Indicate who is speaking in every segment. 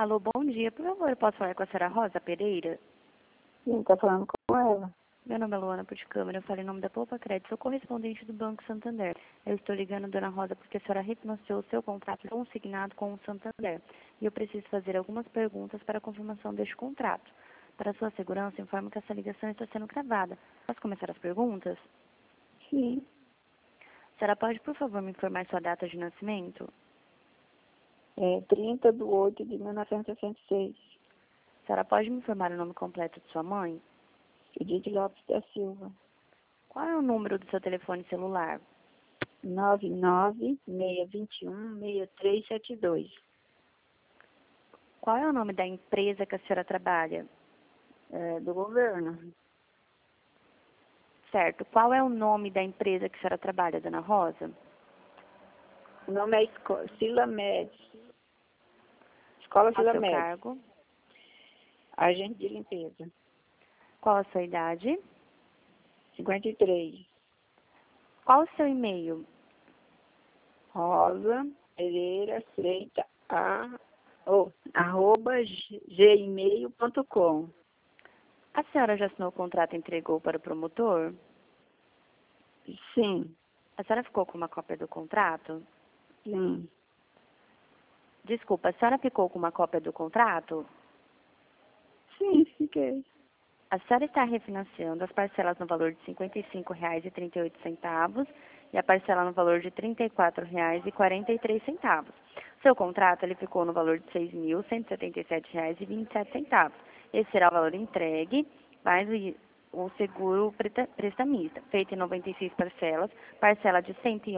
Speaker 1: Alô, bom dia. Por favor, eu posso falar com a senhora Rosa Pereira?
Speaker 2: Sim, tá falando com ela.
Speaker 1: Meu nome é Luana Puticâmara, eu falei em nome da Poupa Crédito, sou correspondente do Banco Santander. Eu estou ligando, dona Rosa, porque a senhora refinanciou o seu contrato consignado com o Santander. E eu preciso fazer algumas perguntas para a confirmação deste contrato. Para sua segurança, informo que essa ligação está sendo gravada. Posso começar as perguntas?
Speaker 2: Sim,
Speaker 1: A senhora pode, por favor, me informar sua data de nascimento?
Speaker 2: é 30/8/1966.
Speaker 1: A senhora pode me informar o nome completo de sua mãe?
Speaker 2: Edith Lopes da Silva.
Speaker 1: Qual é o número do seu telefone celular?
Speaker 2: 996216372.
Speaker 1: Qual é o nome da empresa que a senhora trabalha?
Speaker 2: É do governo.
Speaker 1: Certo. Qual é o nome da empresa que a senhora trabalha, dona Rosa?
Speaker 2: O nome é Silamed. Escola
Speaker 1: Qual o seu
Speaker 2: Silamed.
Speaker 1: cargo?
Speaker 2: Agente de limpeza.
Speaker 1: Qual a sua idade?
Speaker 2: 53.
Speaker 1: Qual o seu e-mail?
Speaker 2: Rosa Pereira Freitas @gmail.com.
Speaker 1: A senhora já assinou o contrato e entregou para o promotor?
Speaker 2: Sim,
Speaker 1: A senhora ficou com uma cópia do contrato?
Speaker 2: sim.
Speaker 1: Desculpa, a senhora ficou com uma cópia do contrato?
Speaker 2: Sim, fiquei.
Speaker 1: A senhora está refinanciando as parcelas no valor de R$ 55,38 e a parcela no valor de R$ 34,43. Seu contrato ele ficou no valor de R$ 6.177,27. Esse será o valor entregue, mais o seguro prestamista, feito em 96 parcelas, parcela de R$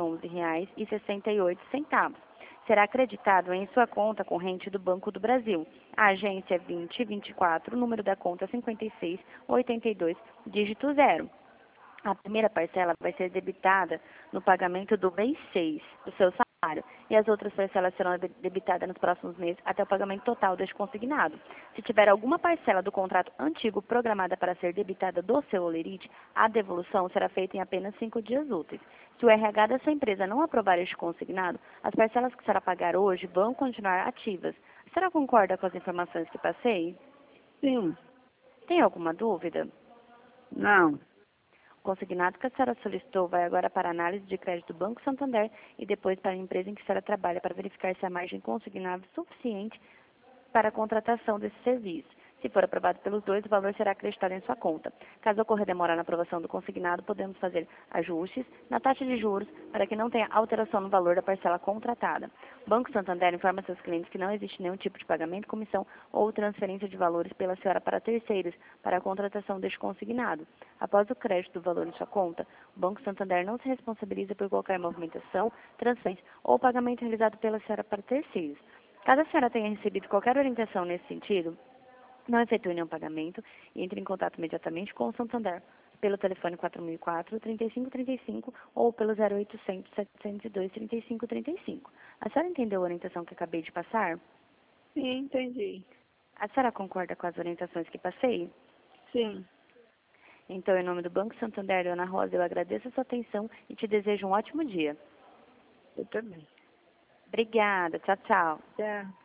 Speaker 1: 111,68. Será acreditado em sua conta corrente do Banco do Brasil. A agência é 2024, o número da conta 5682, dígito 0. A primeira parcela vai ser debitada no pagamento do mês 6 do seu salário e as outras parcelas serão debitadas nos próximos meses até o pagamento total deste consignado. Se tiver alguma parcela do contrato antigo programada para ser debitada do seu holerite, a devolução será feita em apenas 5 dias úteis. Se o RH da sua empresa não aprovar este consignado, as parcelas que será pagar hoje vão continuar ativas. A senhora concorda com as informações que passei?
Speaker 2: Sim.
Speaker 1: Tem alguma dúvida?
Speaker 2: Não.
Speaker 1: O consignado que a senhora solicitou vai agora para a análise de crédito do Banco Santander e depois para a empresa em que a senhora trabalha para verificar se a margem consignada é suficiente para a contratação desse serviço. Se for aprovado pelos dois, o valor será acreditado em sua conta. Caso ocorra demora na aprovação do consignado, podemos fazer ajustes na taxa de juros para que não tenha alteração no valor da parcela contratada. O Banco Santander informa seus clientes que não existe nenhum tipo de pagamento, comissão ou transferência de valores pela senhora para terceiros para a contratação deste consignado. Após o crédito do valor em sua conta, o Banco Santander não se responsabiliza por qualquer movimentação, transferência ou pagamento realizado pela senhora para terceiros. Caso a senhora tenha recebido qualquer orientação nesse sentido, não efetue nenhum pagamento e entre em contato imediatamente com o Santander pelo telefone 4004-3535 ou pelo 0800-702-3535. A senhora entendeu a orientação que acabei de passar?
Speaker 2: Sim, entendi.
Speaker 1: A senhora concorda com as orientações que passei?
Speaker 2: Sim,
Speaker 1: Então, em nome do Banco Santander, Dona Rosa, eu agradeço a sua atenção e te desejo um ótimo dia.
Speaker 2: eu também.
Speaker 1: Obrigada. Tchau, tchau.
Speaker 2: Tchau.